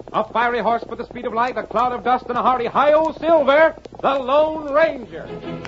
A fiery horse with the speed of light, a cloud of dust, and a hearty hi-yo Silver, the Lone Ranger.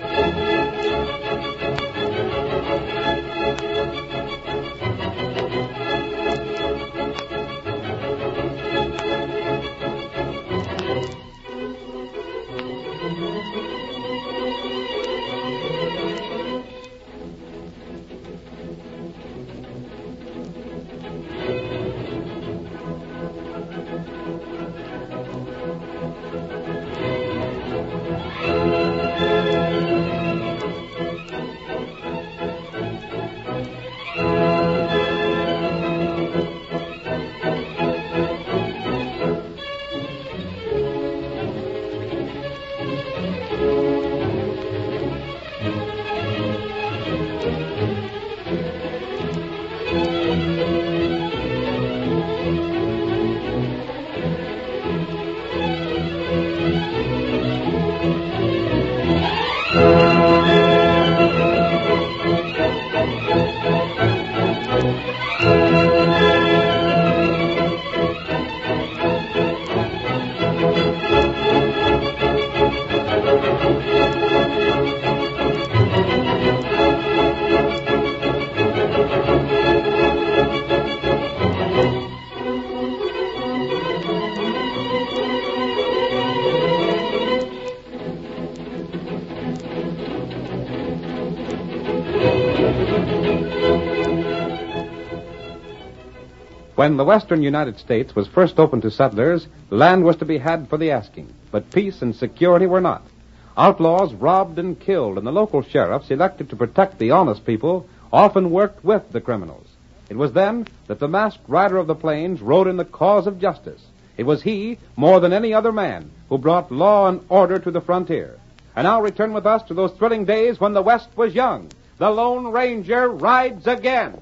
When the western United States was first opened to settlers, land was to be had for the asking, but peace and security were not. Outlaws robbed and killed, and the local sheriffs, elected to protect the honest people, often worked with the criminals. It was then that the masked rider of the plains rode in the cause of justice. It was he, more than any other man, who brought law and order to the frontier. And now return with us to those thrilling days when the West was young. The Lone Ranger rides again.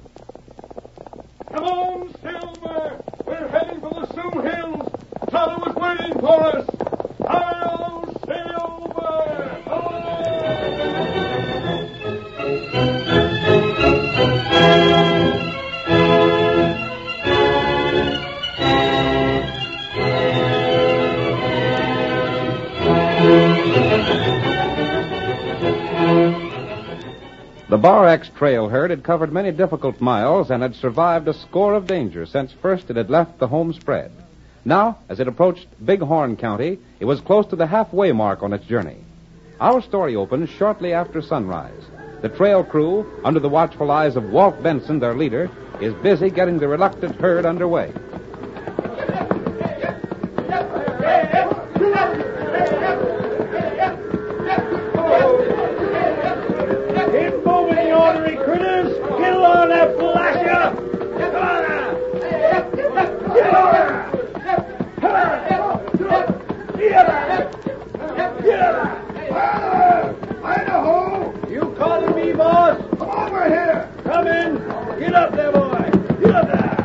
Come on, Silver! We're heading for the Sioux Hills! Tonto was waiting for us! Hi-yo, Silver! The Bar X trail herd had covered many difficult miles and had survived a score of dangers since first it had left the home spread. Now, as it approached Bighorn County, it was close to the halfway mark on its journey. Our story opens shortly after sunrise. The trail crew, under the watchful eyes of Walt Benson, their leader, is busy getting the reluctant herd underway. Idaho! You calling me, boss? Come over here! Come in! Get up there, boy! Get up there!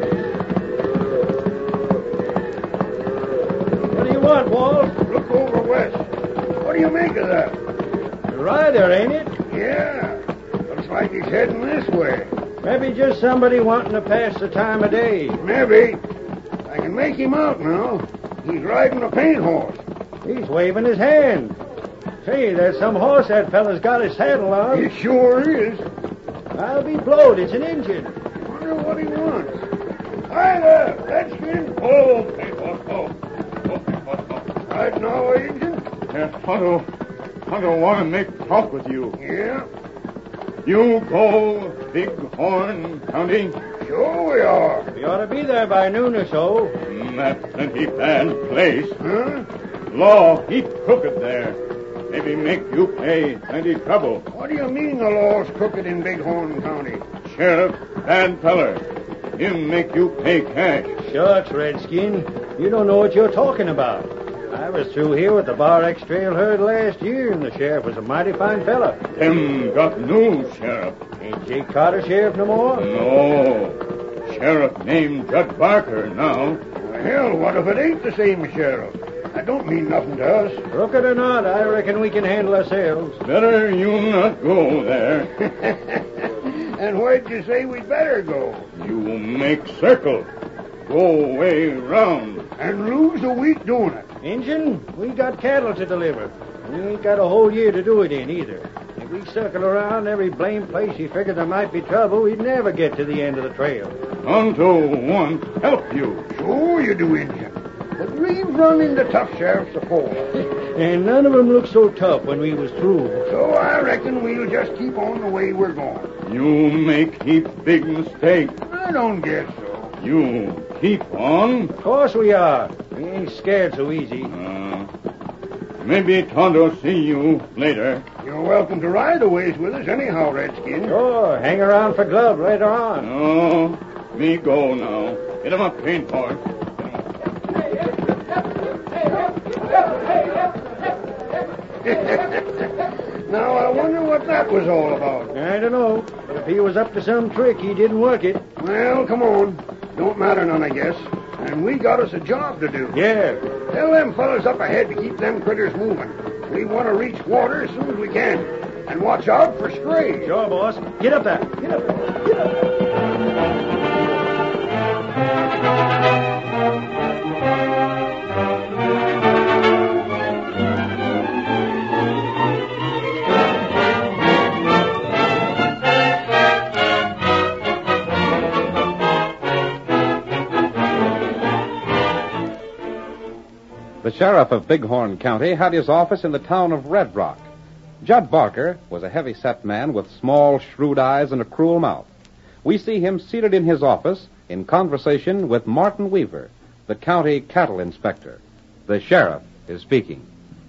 What do you want, Walt? Look over west. What do you make of that? The rider, ain't it? Yeah. Looks like he's heading this way. Maybe just somebody wanting to pass the time of day. Maybe. I can make him out now. He's riding a paint horse. He's waving his hand. Say, there's some horse that fella's got his saddle on. It sure is. I'll be blowed. It's an Injun. Wonder what he wants. Hi there, Redskin. Oh. Right now, Injun? Tonto want to make talk with you. Yeah? You go Bighorn County? Sure we are. We ought to be there by noon or so. That's plenty bad place. Huh? Law, heap crooked there. Maybe make you pay plenty trouble. What do you mean the law's crooked in Bighorn County? Sheriff, bad feller. Him make you pay cash. Shucks, Redskin. You don't know what you're talking about. I was through here with the Bar X trail herd last year, and the sheriff was a mighty fine fella. Him got new sheriff. Ain't Jake Carter sheriff no more? No. Sheriff named Judge Barker now. Well, hell, what if it ain't the same sheriff? That don't mean nothing to us. Crooked or not, I reckon we can handle ourselves. Better you not go there. And where'd you say we'd better go? You make circle. go way round. And lose a week doing it. Injun, we got cattle to deliver. We ain't got a whole year to do it in either. If we circle around every blame place you figured there might be trouble, we'd never get to the end of the trail. Tonto want help you. Sure you do, Injun. But we've run into tough sheriffs before. And none of them looked so tough when we was through. So I reckon we'll just keep on the way we're going. You make heap big mistake. I don't guess so. You keep on. Of course we are. We ain't scared so easy. Maybe Tonto see you later. You're welcome to ride a ways with us anyhow, Redskin. Sure, hang around for Glove later on. No, me go now. Get him a paint horse. Now, I wonder what that was all about. I don't know. But if he was up to some trick, he didn't work it. Well, come on. Don't matter none, I guess. And we got us a job to do. Yeah. Tell them fellas up ahead to keep them critters moving. We want to reach water as soon as we can. And watch out for strays. Sure, boss. Get up there. Get up there. Get up there. The sheriff of Bighorn County had his office in the town of Red Rock. Judd Barker was a heavy-set man with small, shrewd eyes and a cruel mouth. We see him seated in his office in conversation with Martin Weaver, the county cattle inspector. The sheriff is speaking.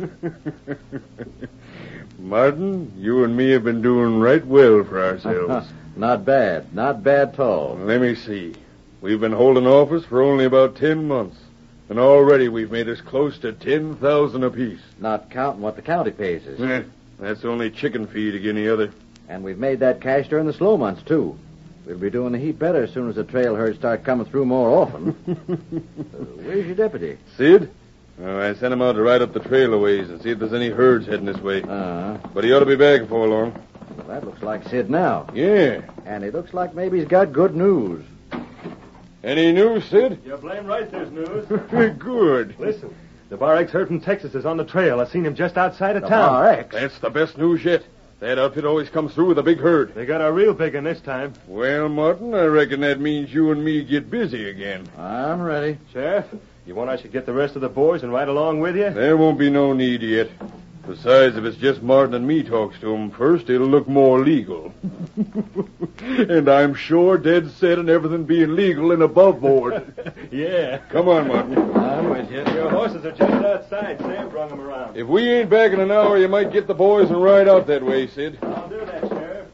Martin, you and me have been doing right well for ourselves. Not bad. Not bad at all. Let me see. We've been holding office for only about 10 months. And already we've made us close to 10,000 apiece. Not counting what the county pays us. That's only chicken feed again the other. And we've made that cash during the slow months, too. We'll be doing a heap better as soon as the trail herds start coming through more often. Where's your deputy? Sid? Oh, I sent him out to ride up the trail a ways and see if there's any herds heading this way. But he ought to be back before long. Well, that looks like Sid now. Yeah. And he looks like maybe he's got good news. Any news, Sid? You're blame right there's news. Good. Listen, the Bar X herd from Texas is on the trail. I seen him just outside of The town. Bar X? That's the best news yet. That outfit always comes through with a big herd. They got a real big one this time. Well, Martin, I reckon that means you and me get busy again. I'm ready. Sheriff, you want I should get the rest of the boys and ride along with you? There won't be no need yet. Besides, if it's just Martin and me talks to him first, it'll look more legal. And I'm sure dead set on everything being legal and above board. Yeah. Come on, Martin. I'm with you. Your horses are just outside. Sam brung them around. If we ain't back in an hour, you might get the boys and ride out that way, Sid. I'll do that, Sheriff.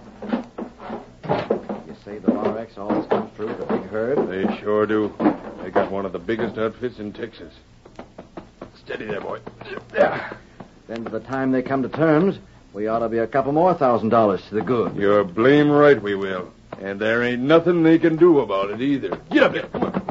You say the Bar X always comes through with a big herd? They sure do. They got one of the biggest outfits in Texas. Steady there, boy. There. Then by the time they come to terms, we ought to be a couple more $1,000 to the good. You're blame right we will. And there ain't nothing they can do about it either. Get up there. Come on.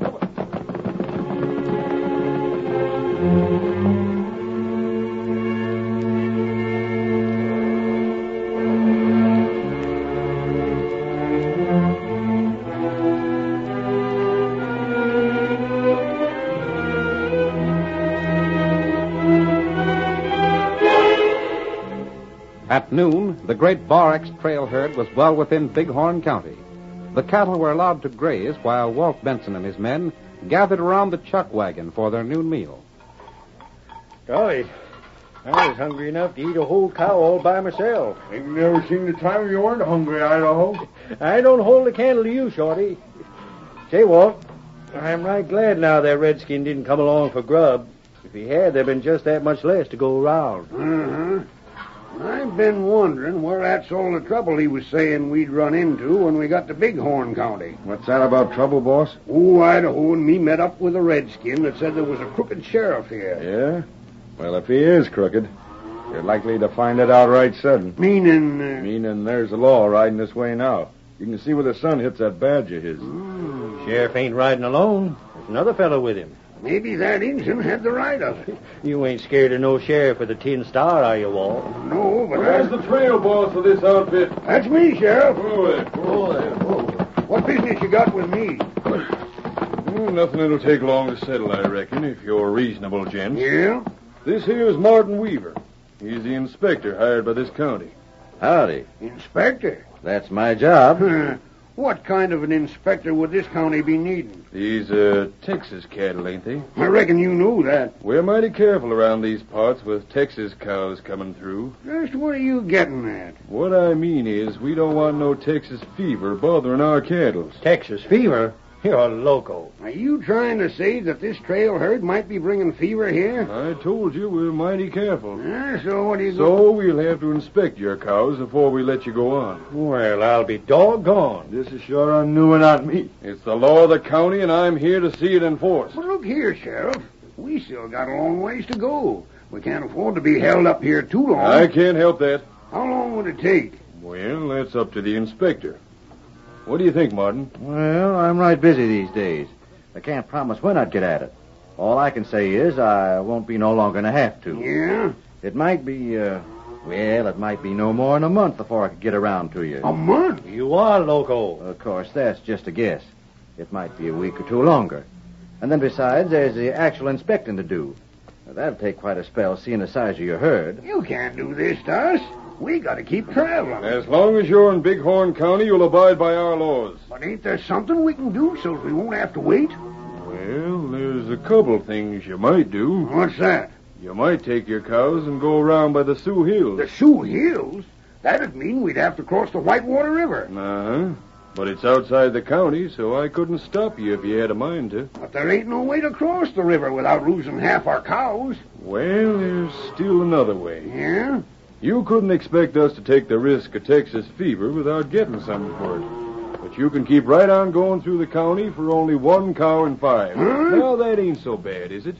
At noon, the great Bar X trail herd was well within Bighorn County. The cattle were allowed to graze while Walt Benson and his men gathered around the chuck wagon for their noon meal. Golly, I was hungry enough to eat a whole cow all by myself. Ain't never seen the time you weren't hungry, Idaho. I don't hold a candle to you, Shorty. Say, Walt, I'm right glad now that redskin didn't come along for grub. If he had, there'd been just that much less to go around. Uh-huh. I've been wondering where that's all the trouble he was saying we'd run into when we got to Bighorn County. What's that about trouble, boss? Oh, Idaho and me met up with a redskin that said there was a crooked sheriff here. Yeah? Well, if he is crooked, you're likely to find it out right sudden. Meaning There's a law riding this way now. You can see where the sun hits that badge of his. Sheriff ain't riding alone. There's another fellow with him. maybe that Injun had the right of it. You ain't scared of no sheriff with a tin star, are you, Walt? No, but Where's the trail boss of this outfit? That's me, Sheriff. Whoa there. What business you got with me? Nothing that'll take long to settle, I reckon, if you're reasonable, gents. Yeah? This here's Martin Weaver. He's the inspector hired by this county. Howdy. Inspector? That's my job. What kind of an inspector would this county be needing? These, Texas cattle, ain't they? I reckon you knew that. We're mighty careful around these parts with Texas cows coming through. Just what are you getting at? What I mean is, we don't want no Texas fever bothering our cattle. Texas fever? You're loco. Are you trying to say that this trail herd might be bringing fever here? I told you we're mighty careful. So what do you... So we'll have to inspect your cows before we let you go on. Well, I'll be doggone. This is sure on new and on me. It's the law of the county, and I'm here to see it enforced. But look here, Sheriff. We still got a long ways to go. We can't afford to be held up here too long. I can't help that. How long would it take? Well, that's up to the inspector. What do you think, Martin? Well, I'm right busy these days. I can't promise when I'd get at it. All I can say is I won't be no longer than I have to. Yeah? It might be, it might be no more than a month before I could get around to you. A month? You are loco. Of course, that's just a guess. It might be a week or two longer. And then besides, there's the actual inspecting to do. Now, that'll take quite a spell, seeing the size of your herd. You can't do this to us. We got to keep traveling. As long as you're in Bighorn County, you'll abide by our laws. But ain't there something we can do so we won't have to wait? Well, there's a couple things you might do. What's that? You might take your cows and go around by the Sioux Hills. The Sioux Hills? That'd mean we'd have to cross the Whitewater River. Uh-huh. But it's outside the county, so I couldn't stop you if you had a mind to. But there ain't no way to cross the river without losing half our cows. Well, there's still another way. Yeah? You couldn't expect us to take the risk of Texas fever without getting something for it. But you can keep right on going through the county for only 1 cow and 5. Huh? Now, that ain't so bad, is it?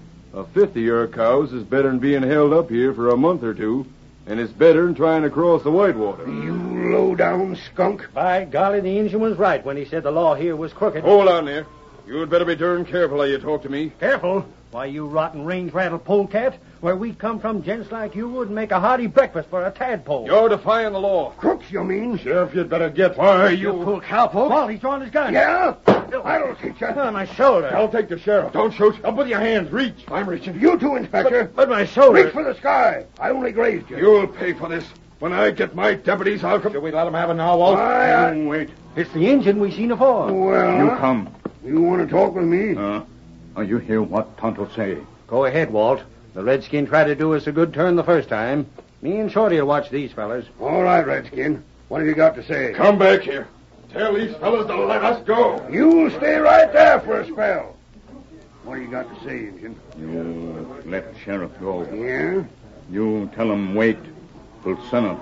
A fifth of your cows is better than being held up here for a month or two, and it's better than trying to cross the Whitewater. You low-down skunk. By golly, the Injun was right when he said the law here was crooked. Hold on there. You'd better be darn careful how you talk to me. Careful. Why, you rotten range-rattle polecat. Where we come from, gents like you would make a hearty breakfast for a tadpole. You're defying the law. Crooks, you mean? Sheriff, you'd better get... Why, You fool cowpoke. Walt, he's drawing his gun. Yeah? That'll teach you. On my shoulder. I'll take the sheriff. Don't shoot. Up with your hands. Reach. I'm reaching. You too, Inspector. But my shoulder. Reach for the sky. I only grazed you. You'll pay for this. When I get my deputies, I'll come... Should we let him have it now, Walt? Wait. It's the Injun we seen afore. Well, Come. you want to talk with me? You hear what Tonto say? Go ahead, Walt. The redskin tried to do us a good turn the first time. Me and Shorty will watch these fellas. All right, Redskin. What have you got to say? Come back here. Tell these fellas to let us go. You stay right there for a spell. What do you got to say, Injun? You let Sheriff go. Yeah? You tell him wait till sunup.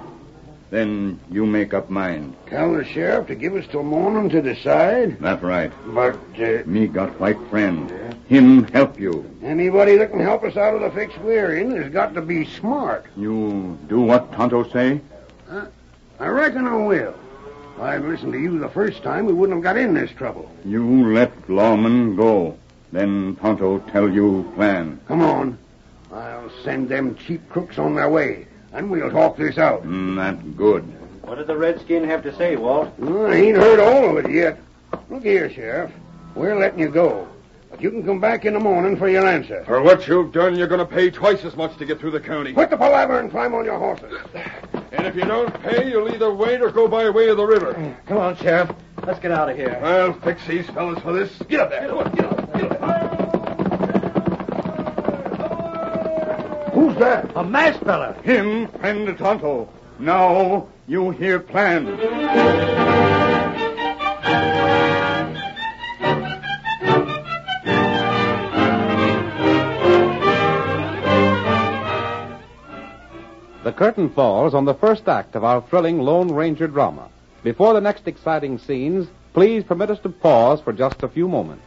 Then you make up mind. Tell the sheriff to give us till morning to decide? That's right. But, Me got white friend. Him help you. anybody that can help us out of the fix we're in has got to be smart. You do what Tonto say? I reckon I will. If I'd listened to you the first time, we wouldn't have got in this trouble. You let lawman go. Then Tonto tell you plan. Come on. I'll send them cheap crooks on their way, and we'll talk this out. That good. What did the redskin have to say, Walt? I ain't heard all of it yet. Look here, Sheriff. We're letting you go. But you can come back in the morning for your answer. For what you've done, you're going to pay twice as much to get through the county. Quit the palaver and climb on your horses. And if you don't pay, you'll either wait or go by way of the river. Come on, Sheriff. Let's get out of here. I'll fix these fellas for this. Get up there. Come on, get up. Get up. Who's that? A masked fella. Him, friend Tonto. Now you hear plan. The curtain falls on the first act of our thrilling Lone Ranger drama. Before the next exciting scenes, please permit us to pause for just a few moments.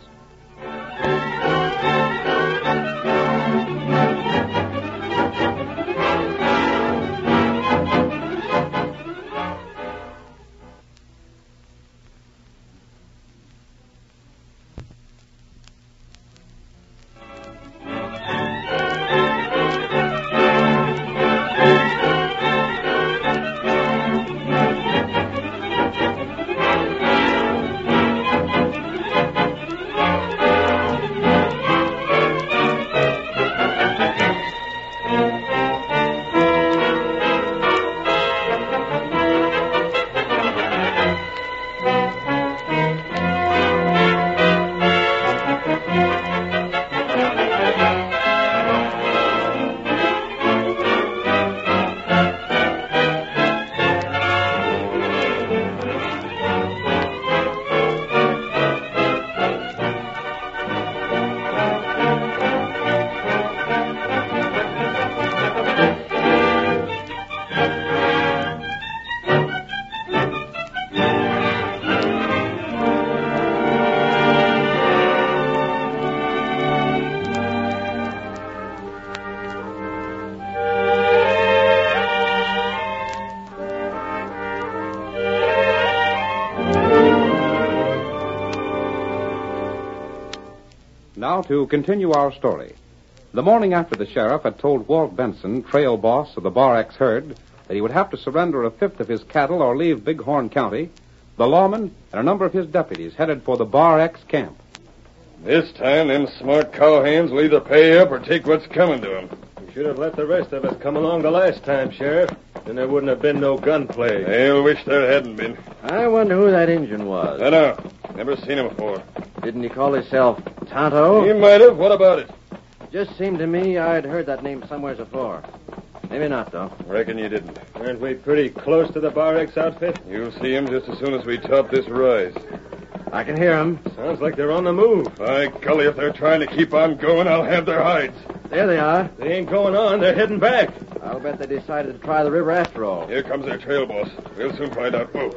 Now to continue our story. The morning after the sheriff had told Walt Benson, trail boss of the Bar X herd, that he would have to surrender a fifth of his cattle or leave Bighorn County, the lawman and a number of his deputies headed for the Bar X camp. This time, them smart cowhands will either pay up or take what's coming to them. You should have let the rest of us come along the last time, Sheriff. Then there wouldn't have been no gunplay. They'll wish there hadn't been. I wonder who that Injun was. I know. Never seen him before. Didn't he call himself Tonto? He might have. What about it? Just seemed to me I'd heard that name somewhere before. Maybe not, though. Reckon you didn't. Aren't we pretty close to the Bar X outfit? You'll see him just as soon as we top this rise. I can hear him. Sounds like they're on the move. By golly, if they're trying to keep on going, I'll have their hides. There they are. They ain't going on. They're heading back. I'll bet they decided to try the river after all. Here comes their trail boss. We'll soon find out. Whoa,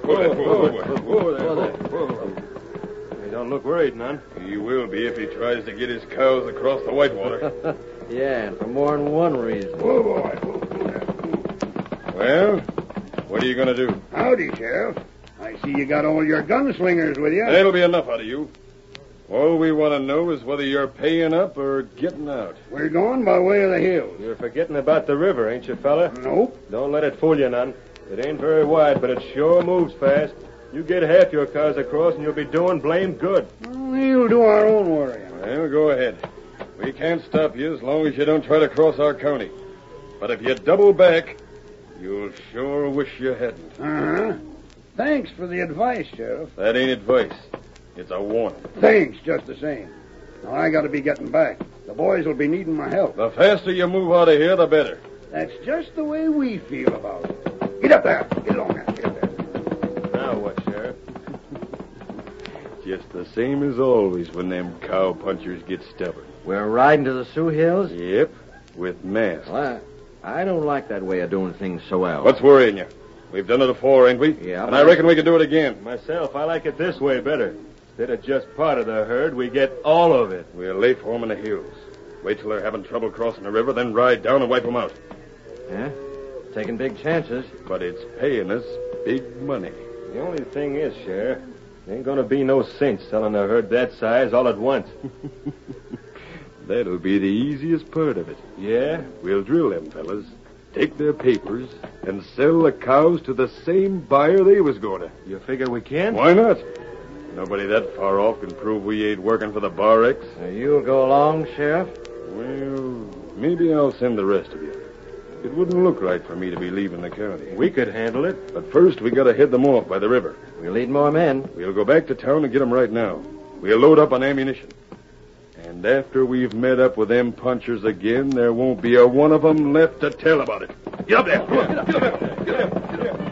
there. They don't look worried none. He will be if he tries to get his cows across the Whitewater. Yeah, and for more than one reason. Whoa, boy. Well, what are you going to do? Howdy, Sheriff. I see you got all your gunslingers with you. That'll be enough out of you. All we want to know is whether you're paying up or getting out. We're going by way of the hills. You're forgetting about the river, ain't you, fella? Nope. Don't let it fool you none. It ain't very wide, but it sure moves fast. You get half your cars across, and you'll be doing blamed good. We'll do our own worrying. Well, go ahead. We can't stop you as long as you don't try to cross our county. But if you double back, you'll sure wish you hadn't. Uh-huh. Thanks for the advice, Sheriff. That ain't advice. It's a warning. Thanks, just the same. Now, I got to be getting back. The boys will be needing my help. The faster you move out of here, the better. That's just the way we feel about it. Get up there. Get along there. Get up there. Now what, Sheriff? Just the same as always when them cow punchers get stubborn. We're riding to the Sioux Hills? Yep, with masks. Well, I don't like that way of doing things so well. What's worrying you? We've done it before, ain't we? Yeah. And I reckon we can do it again. Myself, I like it this way better. Instead of just part of the herd, we get all of it. We'll lay for 'em in the hills. Wait till they're having trouble crossing the river, then ride down and wipe 'em out. Yeah? Taking big chances. But it's paying us big money. The only thing is, Sheriff, there ain't gonna be no sense selling a herd that size all at once. That'll be the easiest part of it. Yeah? We'll drill them fellas, take their papers, and sell the cows to the same buyer they was going to. You figure we can? Why not? Nobody that far off can prove we ain't working for the Bar X. You'll go along, Sheriff? Well, maybe I'll send the rest of you. It wouldn't look right for me to be leaving the county. We could handle it. But first, we gotta head them off by the river. We'll need more men. We'll go back to town and get them right now. We'll load up on ammunition. And after we've met up with them punchers again, there won't be a one of them left to tell about it. Get up there! Come on, get up there! Get up! Get up!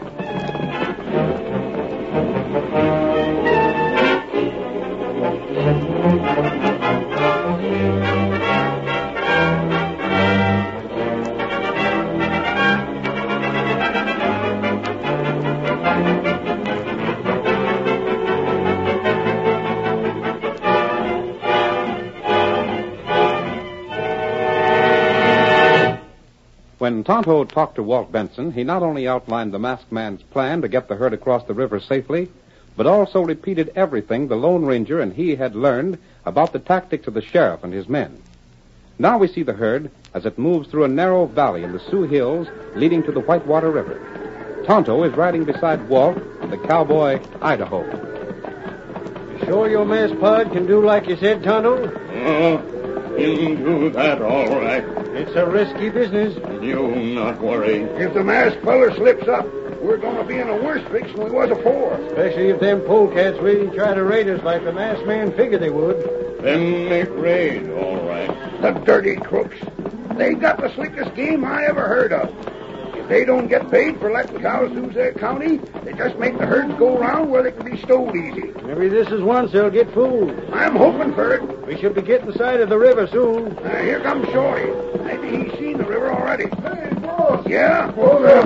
When Tonto talked to Walt Benson, he not only outlined the masked man's plan to get the herd across the river safely, but also repeated everything the Lone Ranger and he had learned about the tactics of the sheriff and his men. Now we see the herd as it moves through a narrow valley in the Sioux Hills leading to the Whitewater River. Tonto is riding beside Walt and the cowboy Idaho. You sure your mess pod can do like you said, Tonto? He'll do that all right. It's a risky business. You not worry. If the masked feller slips up, we're going to be in a worse fix than we was afore. Especially if them polecats really try to raid us like the masked man figured they would. Them make raid, all right. The dirty crooks. They got the slickest game I ever heard of. If they don't get paid for letting cows lose their county, they just make the herds go around where they can be stowed easy. Maybe this is once they'll get fooled. I'm hoping for it. We should be getting sight of the river soon. Here comes Shorty. Maybe he's seen the river already. Hey, boss! Yeah? Whoa there.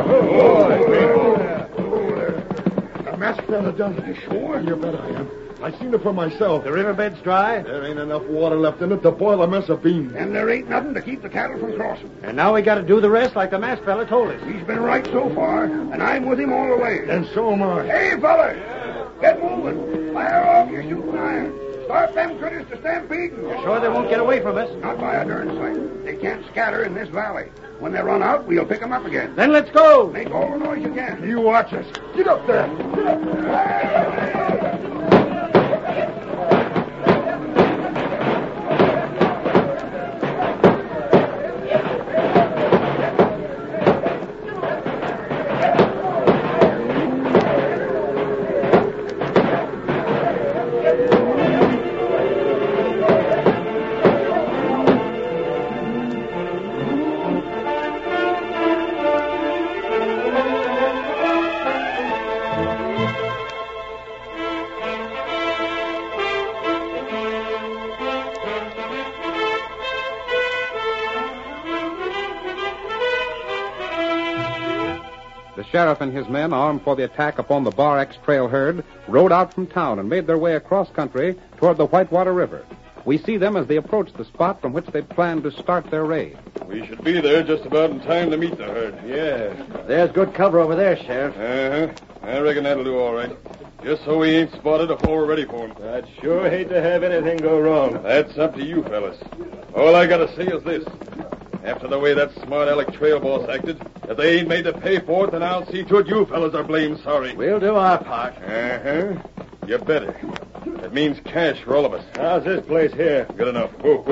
The masked fella done it. You sure? You bet I am. I seen it for myself. The riverbed's dry, There ain't enough water left in it to boil a mess of beans. And there ain't nothing to keep the cattle from crossing. and now we got to do the rest like the masked fella told us. He's been right so far, and I'm with him all the way. And so am I. Hey, fellas! Get moving. Fire off your shooting irons. Start them critters to stampeding. You sure they won't get away from us? Not by a darn sight. They can't scatter in this valley. When they run out, we'll pick them up again. Then let's go. Make all the noise you can. You watch us. Get up there. Get up there. The sheriff and his men, armed for the attack upon the Bar X trail herd, rode out from town and made their way across country toward the Whitewater River. We see them as they approach the spot from which they plan to start their raid. We should be there just about in time to meet the herd. Yeah. There's good cover over there, Sheriff. Uh-huh. I reckon that'll do all right. Just so we ain't spotted before we're ready for 'em. I'd sure hate to have anything go wrong. That's up to you, fellas. All I gotta say is this. After the way that smart aleck trail boss acted, if they ain't made to pay for it, then I'll see to it you fellas are blamed sorry. We'll do our part. Uh-huh. You better. That means cash for all of us. How's this place here? Good enough. Whoa.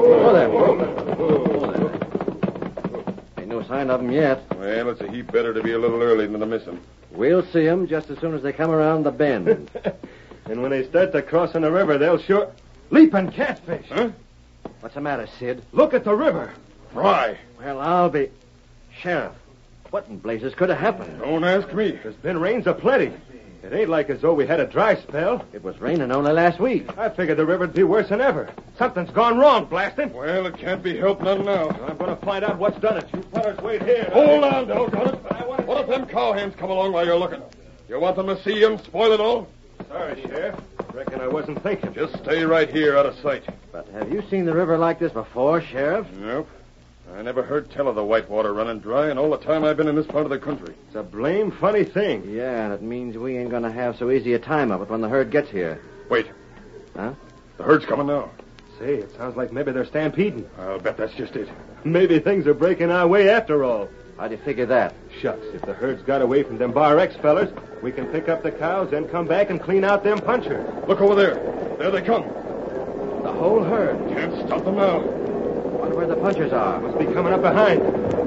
Ain't no sign of them yet. Well, it's a heap better to be a little early than to miss 'em. We'll see them just as soon as they come around the bend. And when they start to crossing the river, they'll sure... Leaping catfish. Huh? What's the matter, Sid? Look at the river. Fry. Well, I'll be... Sheriff, what in blazes could have happened? Don't ask me. There's been rains aplenty. It ain't like as though we had a dry spell. It was raining only last week. I figured the river'd be worse than ever. Something's gone wrong, blast it. Well, it can't be helped none now. I'm going to find out what's done it. You fellas wait here. Hold on, doggone it. What if them cowhands come along while you're looking? You want them to see you and spoil it all? Sorry, Sheriff. Reckon I wasn't thinking. Just stay right here out of sight. But have you seen the river like this before, Sheriff? Nope. I never heard tell of the Whitewater running dry in all the time I've been in this part of the country. It's a blame funny thing. Yeah, and it means we ain't going to have so easy a time of it when the herd gets here. Wait. Huh? The herd's coming now. Say, it sounds like maybe they're stampeding. I'll bet that's just it. Maybe things are breaking our way after all. How do you figure that? Shucks, if the herd's got away from them Bar X fellers, we can pick up the cows, then come back and clean out them punchers. Look over there. There they come. The whole herd. Can't stop them now. Wonder where the punchers are. Must be coming up behind.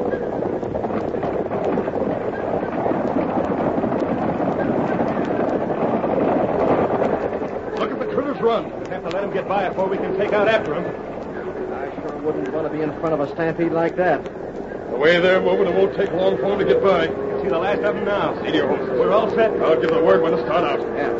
Look at the critters run. We'll have to let them get by before we can take out after them. I sure wouldn't want to be in front of a stampede like that. The way they're moving, it won't take long for them to get by. You can see the last of them now. See to your horses. We're all set. I'll give the word when to start out. Yeah.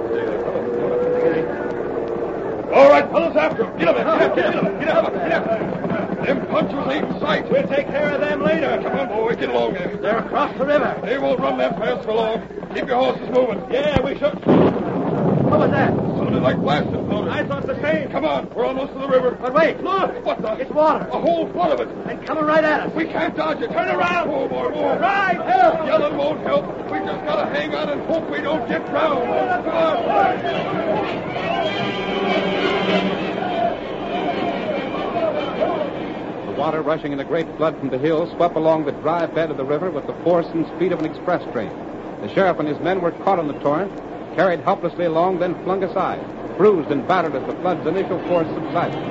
All right, fellas, after them. Get up. Them punchers ain't in sight. We'll take care of them later. Come on, boy, get along there. They're across the river. They won't run that fast for long. Keep your horses moving. Yeah, we should. What was that? Sounded like blasting powder. I thought the same. Come on, we're almost to the river. But wait, Look! What the? it's water. A whole foot of it. And coming right at us. We can't dodge it. Turn around. Oh, boy, move. Right, help. Yelling won't help. We just gotta hang on and hope we don't get drowned. Come on. The water rushing in a great flood from the hills swept along the dry bed of the river with the force and speed of an express train. The sheriff and his men were caught in the torrent, carried helplessly along, then flung aside, bruised and battered as the flood's initial force subsided.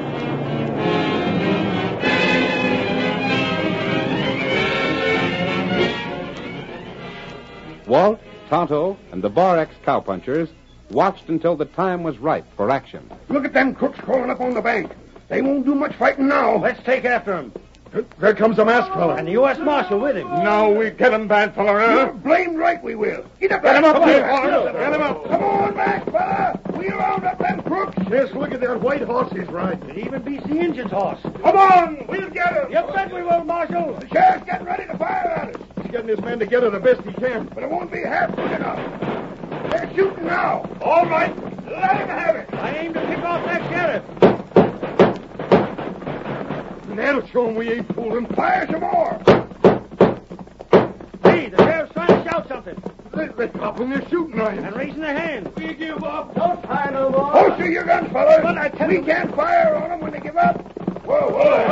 Walt, Tonto, and the Bar X cowpunchers watched until the time was ripe for action. Look at them crooks crawling up on the bank. They won't do much fighting now. Let's take after them. There comes the masked fella. And the U.S. Marshal with him. Now we get him, bad fella, You're blamed right we will. Get up there. Get him up Come there. on. Get him up. Come on, masked fella. We round up them crooks. Yes, look at that white horse he's riding. It even beats the Injun's horse. Come on. We'll get him. You bet we will, Marshal. The sheriff's getting ready to fire at us. He's getting his men together the best he can. But it won't be half good enough. They're shooting now. All right. Let him have it. I aim to pick off that sheriff. That'll show him we ain't fooling. Fire some more. Hey, the sheriff's trying to shout something. They're dropping their shooting rifles. And raising their hands. We give up. Don't fire no more. Holster your guns, fellas. We can't fire on them when they give up. Whoa,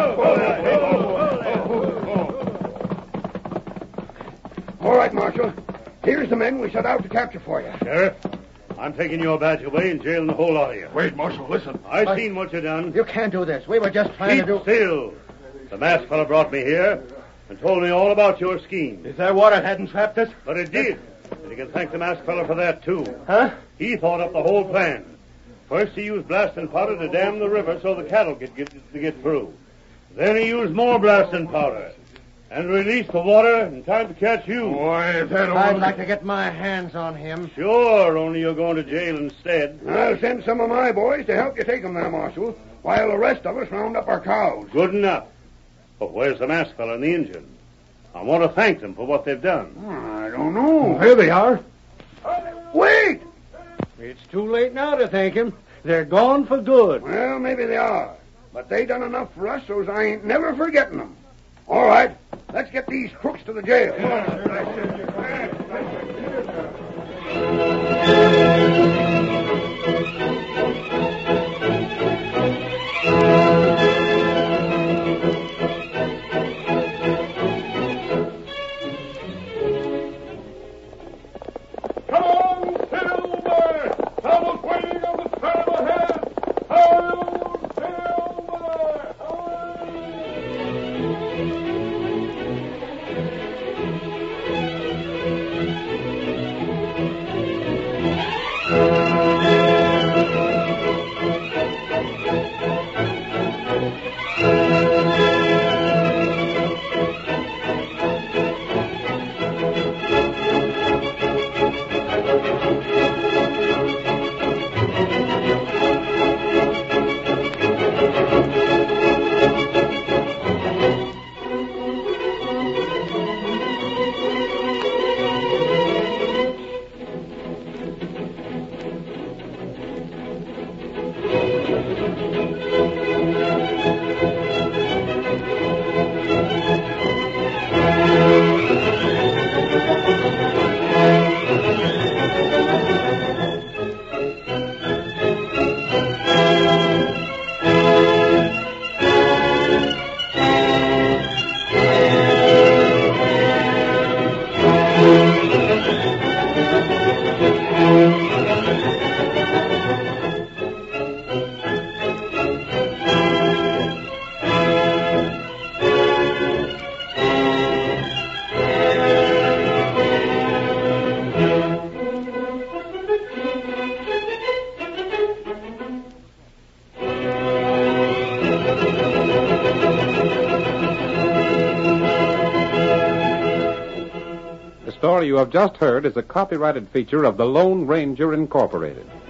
All right, Marshal. Here's the men we set out to capture for you. Sheriff, I'm taking your badge away and jailing the whole lot of you. Wait, Marshal, listen. I've seen what you done. You can't do this. We were just trying Keep still. The masked fellow brought me here and told me all about your scheme. Is that water hadn't trapped us? But it did. And you can thank the masked fellow for that, too. Huh? He thought up the whole plan. First, he used blasting powder to dam the river so the cattle could get through. Then he used more blasting powder and released the water in time to catch you. Why, if that I'd like to get my hands on him. Sure, only you're going to jail instead. I'll send some of my boys to help you take them there, Marshal, while the rest of us round up our cows. Good enough. But where's the masked fellow and the Indian? I want to thank them for what they've done. I don't know. Here they are. Wait! It's too late now to thank him. They're gone for good. Well, maybe they are. But they done enough for us, so I ain't never forgetting them. All right, let's get these crooks to the jail. Come on, Silver! Someone's waiting on the trail ahead! Hail, Silver! The story you have just heard is a copyrighted feature of the Lone Ranger Incorporated.